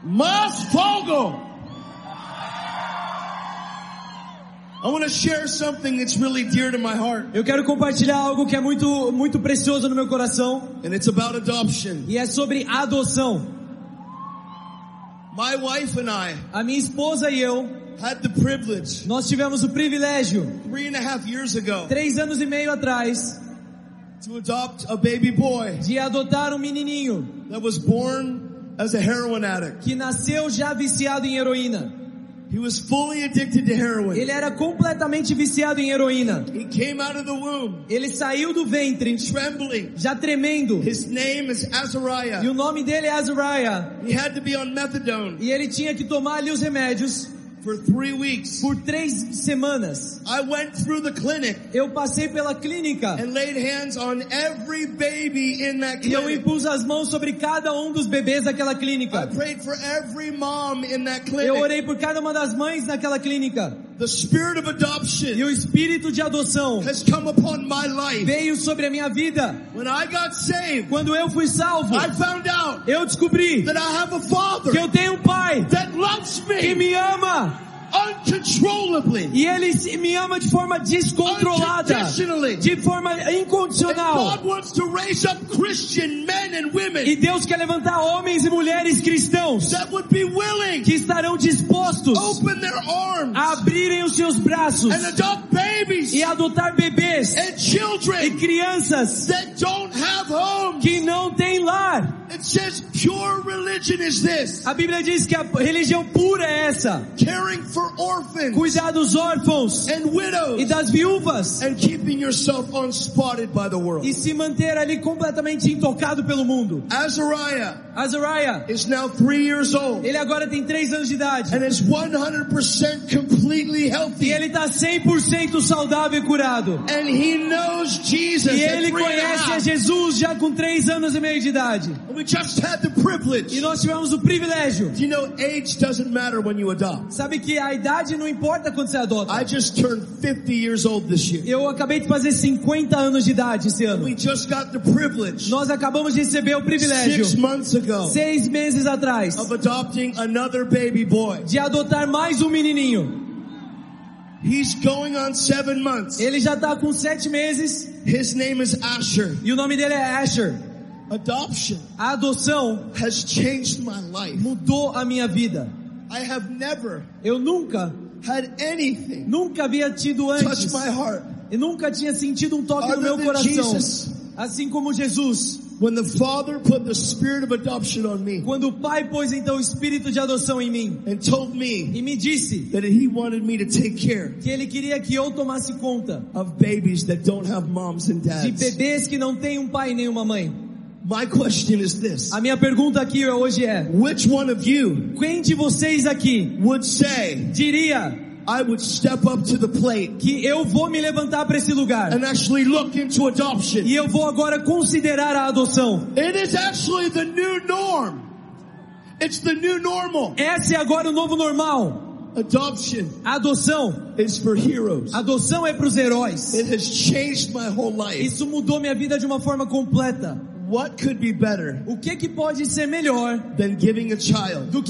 Mas Fogo. I want to share something that's really dear to my heart. Eu quero compartilhar algo que é muito precioso no meu coração. And it's about adoption. E é sobre adoção. My wife and I, a minha esposa e eu, had the privilege, nós tivemos o privilégio, 3.5 years ago, 3 anos e meio atrás, to adopt a baby boy, de adotar um menininho, that was born as a heroin addict. Que nasceu já viciado em heroína. He was fully addicted to heroin. Ele era completamente viciado em heroína. He came out of the womb, ele saiu do ventre, trembling, já tremendo. His name is Azariah. E o nome dele é Azariah. He had to be on methadone. E ele tinha que tomar ali os remédios. For 3 weeks. Por 3 semanas. I went through the clinic. Eu passei pela clínica. And laid hands on every baby in that clinic. E eu impus as mãos sobre cada dos bebês daquela clínica. I prayed for every mom in that clinic. Eu orei por cada uma das mães naquela clínica. The spirit of adoption. E o espírito de adoção has come upon my life. Veio sobre a minha vida. When I got saved, quando eu fui salvo, I found out eu descobri that I have a father que eu tenho um pai that loves me, que me ama uncontrollably. E ele me ama de forma descontrolada, de forma incondicional. And God wants to raise up Christian men and women. E Deus quer levantar homens e mulheres cristãos that would be willing que estarão dispostos open their arms a abrirem os seus braços and adopt babies e adotar bebês and children e crianças that don't have homes. Que não têm lar. It says pure religion is this. A Bíblia diz que a religião pura é essa. Caring for orphans, cuidar dos órfãos and widows, e das viúvas, and keeping yourself unspotted by the world. E se manter ali completamente intocado pelo mundo. Azariah is now 3 years old. Ele agora tem 3 anos de idade. And is 100% completely healthy. E ele está 100% saudável e curado. And he knows Jesus. E ele conhece a Jesus já com 3 anos e meio de idade. And we just had the privilege. E nós tivemos o privilégio. Do you know age doesn't matter when you adopt? Sabe que a idade não importa quando você adota. I just turned 50 years old this year. Eu acabei de fazer 50 anos de idade esse ano. We just got the privilege. Nós acabamos de receber o privilégio 6 months ago. 6 meses atrás. Of adopting another baby boy. De adotar mais um menininho. He's going on 7 months. Ele já está com 7 meses. His name is Asher. E o nome dele é Asher. Adoption. A adoção has changed my life. Mudou a minha vida. I have never Eu nunca havia tido antes. Touch my heart. E nunca tinha sentido um toque no meu coração. Jesus. Assim como Jesus. When the Father put the spirit of adoption on me. Quando o Pai pôs então o espírito de adoção em mim. And told me. E me disse. That he wanted me to take care. Que ele queria que eu tomasse conta. Of babies that don't have moms and dads. De bebês que não têm um pai nem uma mãe. My question is this. A minha pergunta aqui hoje é: which one of you quem de vocês aqui would say, diria, I would step up to the plate, que eu vou me levantar para esse lugar and actually look into adoption? E eu vou agora considerar a adoção. It is actually the new norm. It's the new normal. Esse é agora o novo normal. Adoption. A adoção is for heroes. A adoção é para os heróis. It has changed my whole life. Isso mudou minha vida de uma forma completa. What could be better? O que pode ser melhor than giving a child do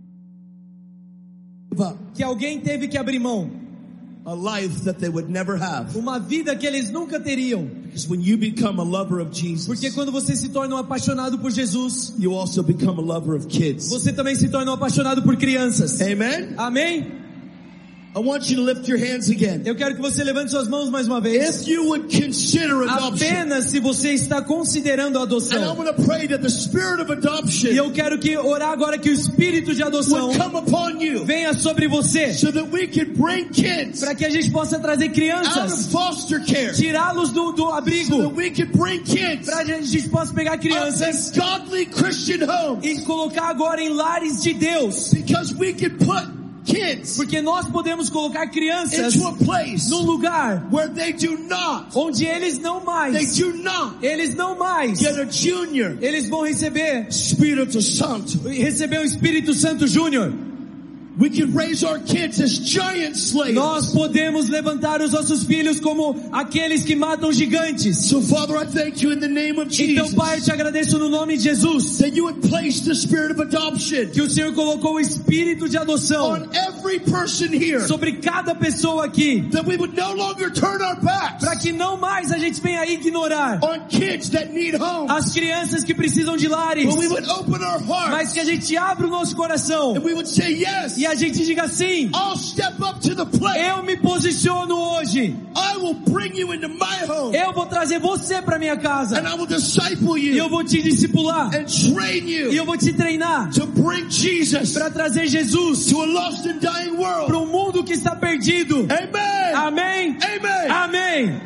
que alguém teve que abrir mão? A life that they would never have. Uma vida que eles nunca teriam. Because when you become a lover of Jesus, porque quando você se torna um apaixonado por Jesus, you also become a lover of kids. Você também se torna um apaixonado por crianças. Amen? Amém? I want you to lift your hands again. Eu quero que você levante suas mãos mais uma vez. If you would consider adoption. Apenas se você está considerando a adoção. And I want to pray that the spirit of adoption. E eu quero orar agora que o espírito de adoção would come upon you. Venha sobre você. So that we could bring kids. Para que a gente possa trazer crianças. Out of foster care. Tirá-los do abrigo. So that we could bring kids. Para que a gente possa pegar crianças. Godly Christian homes. E colocar agora em lares de Deus. Because we could put kids, porque nós podemos colocar crianças into a place num lugar where they do not, onde eles não mais get a junior, eles vão receber Espírito Santo. Receber o Espírito Santo Júnior. We can raise our kids as giant slayers. Nós podemos levantar os nossos filhos como aqueles que matam gigantes. So Father, I thank you in the name of Jesus. Então, Pai, eu te agradeço no nome de Jesus. That you would place the spirit of adoption. Que o Senhor colocou o espírito de adoção on every person here. Sobre cada pessoa aqui. That we would no longer turn our backs. Para que não mais a gente venha ignorar on kids that need homes. As crianças que precisam de lares. But we would open our hearts. Mas que a gente abra o nosso coração. And we would say yes. E a gente diga assim: I'll step up to the plate. Eu me posiciono hoje. I will bring you into my home. Eu vou trazer você para minha casa. And I will disciple you. E eu vou te discipular. And train you. E eu vou te treinar. To bring Jesus. Para trazer Jesus. To a lost and dying world. Para um mundo que está perdido. Amen. Amém. Amen. Amém.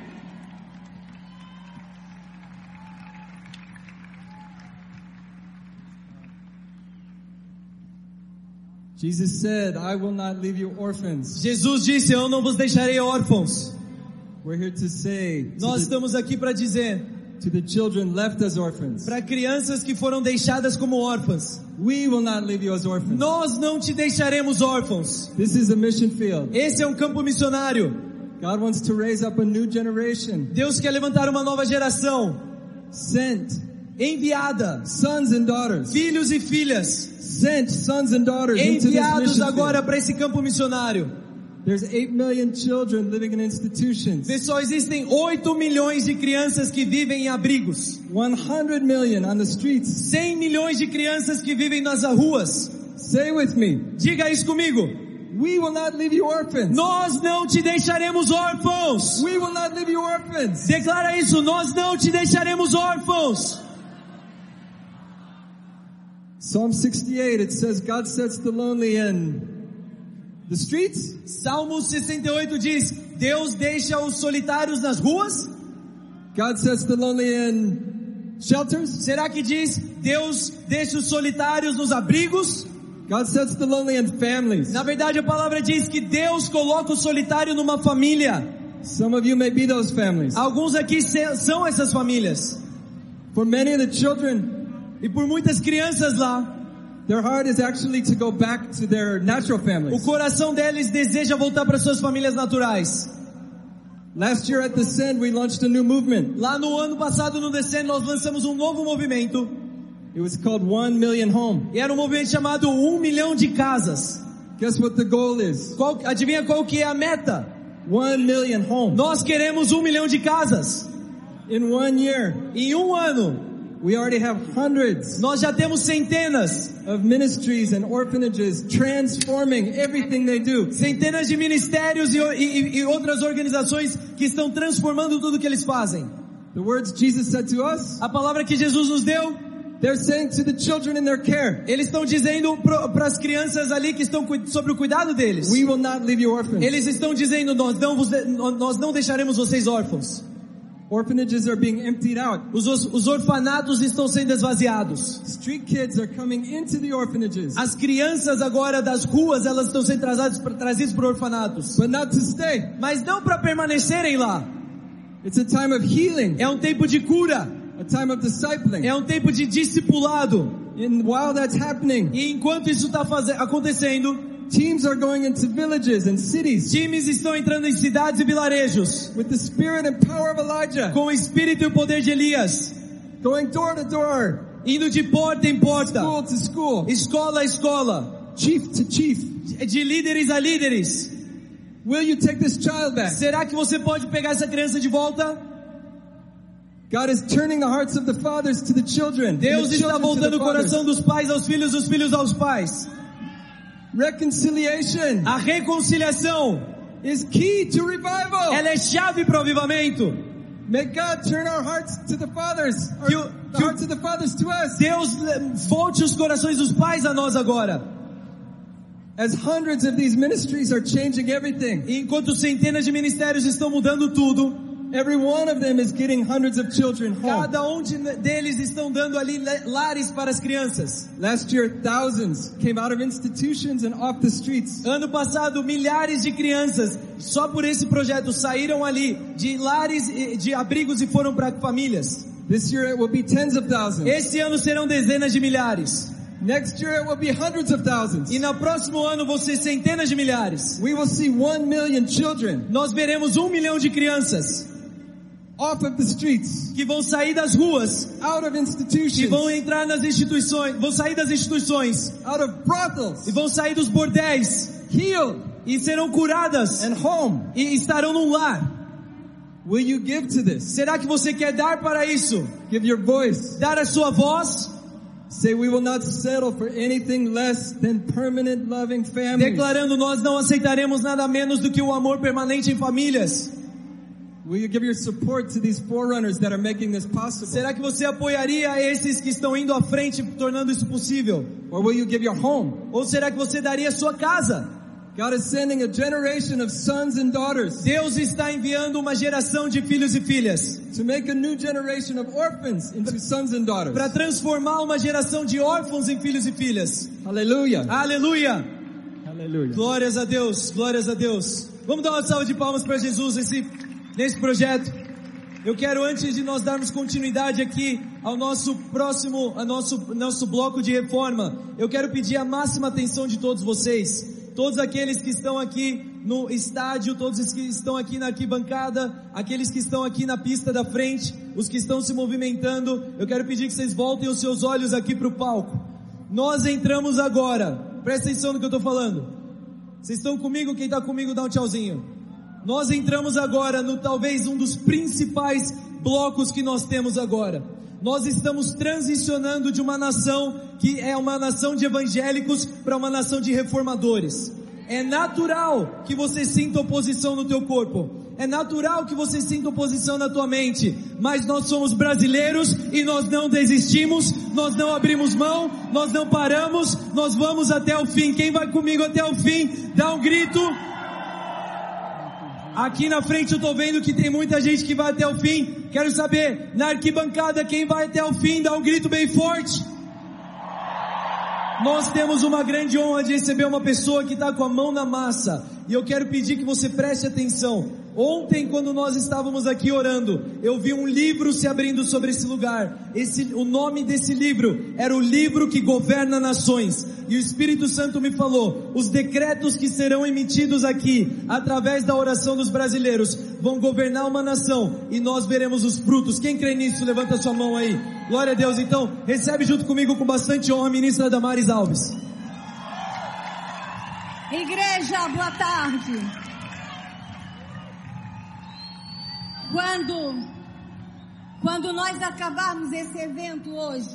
Jesus said, I will not leave you orphans. Jesus disse, eu não vos deixarei órfãos. We're here to say, nós estamos aqui para dizer, to the children left as orphans, para crianças que foram deixadas como órfãs, we will not leave you as orphans. Nós não te deixaremos órfãos. This is a mission field. Esse é um campo missionário. God wants to raise up a new generation. Deus quer levantar uma nova geração. Sent, enviada, sons and daughters, filhos e filhas, sent sons and daughters enviados agora para esse campo missionário. There's 8 million children living in institutions. Pessoal, existem 8 milhões de crianças que vivem em abrigos. 100 million on the streets. 100 milhões de crianças que vivem nas ruas. Say with me. Diga isso comigo. We will not leave you orphans. Nós não te deixaremos órfãos. We will not leave you orphans. Declara isso, nós não te deixaremos órfãos. Psalm 68, it says God sets the lonely in the streets. Salmo 68 diz, Deus deixa os solitários nas ruas. God sets the lonely in shelters. Será que diz, Deus deixa os solitários nos abrigos? God sets the lonely in families. Na verdade a palavra diz que Deus coloca o solitário numa família. Some of you may be those families. Alguns aqui são essas famílias. For many of the children, e por muitas crianças lá, their heart is actually to go back to their natural families. O coração deles deseja voltar para suas famílias naturais. Last year at the Send we launched a new movement. Lá no ano passado no Descend nós lançamos um novo movimento. It was called 1 Million Home. E era um movimento chamado 1 milhão de casas. Guess what the goal is? Adivinha qual que é a meta? 1 million homes. Nós queremos 1 milhão de casas. In 1 year. Em um ano. We already have hundreds. Nós já temos centenas of ministries and orphanages transforming everything they do. Centenas de ministérios e outras organizações que estão transformando tudo que eles fazem. The words Jesus said to us. A palavra que Jesus nos deu. They're saying to the children in their care. Eles estão dizendo para as crianças ali que estão sobre o cuidado deles. We will not leave you orphans. Eles estão dizendo nós não deixaremos vocês órfãos. Orphanages are being emptied out. Os orfanatos estão sendo esvaziados. Street kids are coming into the orphanages. As crianças agora das ruas, elas estão sendo trazidas para orfanatos. But not to stay. Mas não para permanecerem lá. It's a time of healing. É um tempo de cura. A time of discipling. É um tempo de discipulado. And while that's happening, e enquanto isso está acontecendo, teams are going into villages and cities. Times estão entrando em cidades e vilarejos. With the spirit and power of Elijah. Com o espírito e o poder de Elias. Going door to door. Indo de porta em porta. School to school. Escola a escola. Chief to chief. De líderes a líderes. Will you take this child back? Será que você pode pegar essa criança de volta? God is turning the hearts of the fathers to the children. Deus está voltando o coração dos pais aos filhos, dos filhos aos pais. Reconciliation. A reconciliação is key to revival. Ela é chave para o avivamento. May God turn our hearts to the fathers. The hearts of the fathers to us. Deus volte os corações dos pais a nós agora. As hundreds of these ministries are changing everything. E enquanto centenas de ministérios estão mudando tudo. Every one of them is getting hundreds of children home. Cada deles estão dando ali lares para as crianças. Last year, thousands came out of institutions and off the streets. Ano passado, milhares de crianças, só por esse projeto, saíram ali de lares, de abrigos e foram para famílias. This year it will be tens of thousands. Esse ano serão dezenas de milhares. Next year it will be hundreds of thousands. E no próximo ano vão ser centenas de milhares. We will see 1 million children Nós veremos 1 milhão de crianças off of the streets, que vão sair das ruas, out of que institutions, vão entrar nas instituições, vão sair das instituições, out of brothels, e vão sair dos bordéis, healed, e serão curadas, and home. e estarão num lar. Will you give to this? Será que você quer dar para isso? Give your voice. Dar a sua voz? Say we will not settle for anything less than permanent loving families. Declarando, nós não aceitaremos nada menos do que o amor permanente em famílias. Will you give your support to these forerunners that are making this possible? Será que você apoiaria esses que estão indo à frente, tornando isso possível? Or will you give your home? Ou será que você daria a sua casa? God is sending a generation of sons and daughters Deus está enviando uma geração de filhos e filhas to make a new generation of orphans into sons and daughters. para transformar uma geração de órfãos em filhos e filhas. Hallelujah. Aleluia! Hallelujah. Glórias a Deus, glórias a Deus. Vamos dar uma salva de palmas para Jesus nesse projeto. Eu quero, antes de nós darmos continuidade aqui ao nosso bloco de reforma, eu quero pedir a máxima atenção de todos vocês. Todos aqueles que estão aqui no estádio, todos os que estão aqui na arquibancada, aqueles que estão aqui na pista da frente, os que estão se movimentando, eu quero pedir que vocês voltem os seus olhos aqui para o palco. Nós entramos agora, presta atenção no que eu estou falando. Vocês estão comigo? Quem está comigo dá um tchauzinho. Nós entramos agora no talvez um dos principais blocos que nós temos agora. Nós estamos transicionando de uma nação que é uma nação de evangélicos para uma nação de reformadores. É natural que você sinta oposição no teu corpo. É natural que você sinta oposição na tua mente. Mas nós somos brasileiros e nós não desistimos, nós não abrimos mão, nós não paramos, nós vamos até o fim. Quem vai comigo até o fim, dá um grito. Aqui na frente eu tô vendo que tem muita gente que vai até o fim. Quero saber, na arquibancada, quem vai até o fim, dá um grito bem forte. Nós temos uma grande honra de receber uma pessoa que está com a mão na massa. E eu quero pedir que você preste atenção. Ontem, quando nós estávamos aqui orando, eu vi um livro se abrindo sobre esse lugar. O nome desse livro era o livro que governa nações. E o Espírito Santo me falou, os decretos que serão emitidos aqui, através da oração dos brasileiros, vão governar uma nação, e nós veremos os frutos. Quem crê nisso, levanta sua mão aí. Glória a Deus. Então, recebe junto comigo com bastante honra a ministra Damares Alves. Igreja, boa tarde. Quando nós acabarmos esse evento hoje,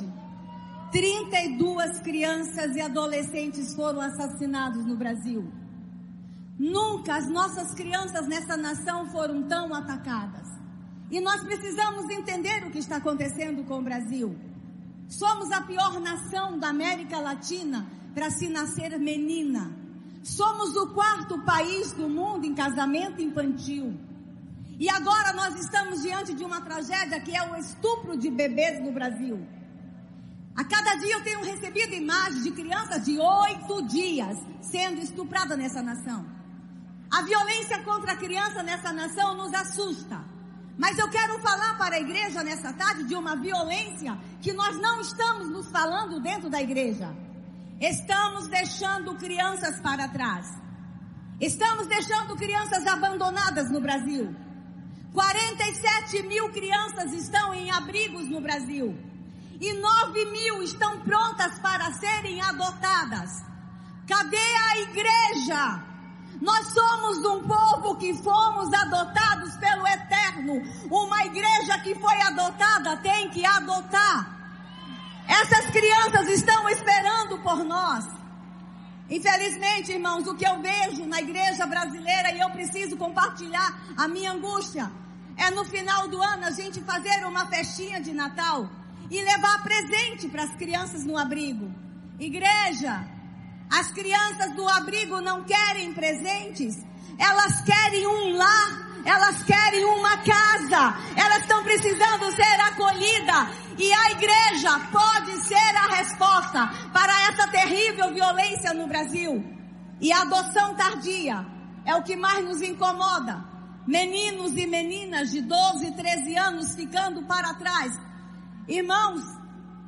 32 crianças e adolescentes foram assassinados no Brasil. Nunca as nossas crianças nessa nação foram tão atacadas. E nós precisamos entender o que está acontecendo com o Brasil. Somos a pior nação da América Latina para se nascer menina. Somos o 4º país do mundo em casamento infantil. E agora nós estamos diante de uma tragédia que é o estupro de bebês no Brasil. A cada dia eu tenho recebido imagens de crianças de 8 dias sendo estupradas nessa nação. A violência contra a criança nessa nação nos assusta. Mas eu quero falar para a igreja nessa tarde de uma violência que nós não estamos nos falando dentro da igreja. Estamos deixando crianças para trás. Estamos deixando crianças abandonadas no Brasil. 47 mil crianças estão em abrigos no Brasil. E 9 mil estão prontas para serem adotadas. Cadê a igreja? Nós somos um povo que fomos adotados pelo Eterno. Uma igreja que foi adotada tem que adotar. Essas crianças estão esperando por nós. Infelizmente, irmãos, o que eu vejo na igreja brasileira, e eu preciso compartilhar a minha angústia, é no final do ano a gente fazer uma festinha de Natal e levar presente para as crianças no abrigo. Igreja, as crianças do abrigo não querem presentes, elas querem um lar, elas querem uma casa, elas estão precisando ser acolhidas. E a igreja pode ser a resposta para essa terrível violência no Brasil. E a adoção tardia é o que mais nos incomoda. Meninos e meninas de 12, 13 anos ficando para trás. Irmãos,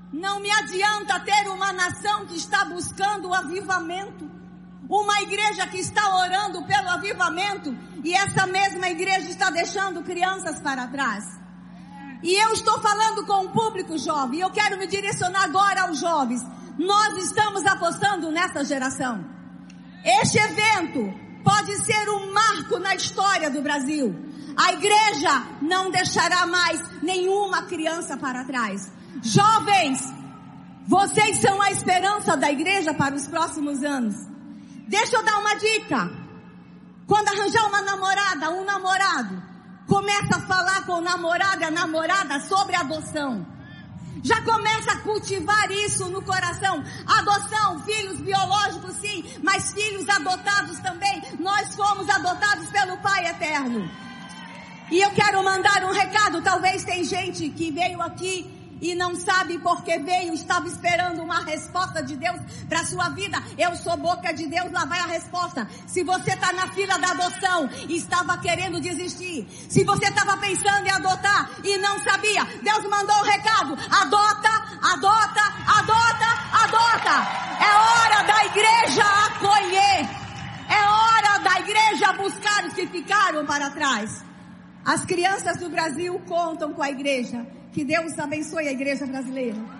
Não me adianta ter uma nação que está buscando o avivamento, uma igreja que está orando pelo avivamento, e essa mesma igreja está deixando crianças para trás. E eu estou falando com o público jovem, e eu quero me direcionar agora aos jovens. Nós estamos apostando nessa geração. Este evento pode ser um marco na história do Brasil. A igreja não deixará mais nenhuma criança para trás. Jovens, vocês são a esperança da igreja para os próximos anos. Deixa eu dar uma dica. Quando arranjar uma namorada, um namorado, começa a falar com o namorado e a namorada sobre adoção. Já começa a cultivar isso no coração. Adoção, filhos biológicos sim, mas filhos adotados também. Nós fomos adotados pelo Pai Eterno. E eu quero mandar um recado. Talvez tem gente que veio aqui e não sabe por que veio, estava esperando uma resposta de Deus para a sua vida. Eu sou boca de Deus, lá vai a resposta. Se você está na fila da adoção e estava querendo desistir, se você estava pensando em adotar e não sabia, Deus mandou um recado: adota, adota, adota, adota. É hora da igreja acolher, é hora da igreja buscar os que ficaram para trás. As crianças do Brasil contam com a igreja. Que Deus abençoe a igreja brasileira.